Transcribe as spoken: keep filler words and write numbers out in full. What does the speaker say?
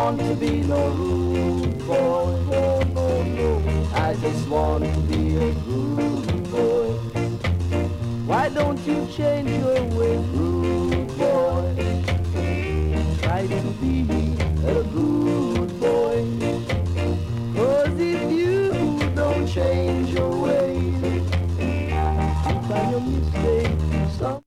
want to be no rude boy. No, no, no. I just want to be a good boy. Why don't you change your ways, rude boy? Try to be a good boy. 'Cause if you don't change your ways, you find your mistake. Some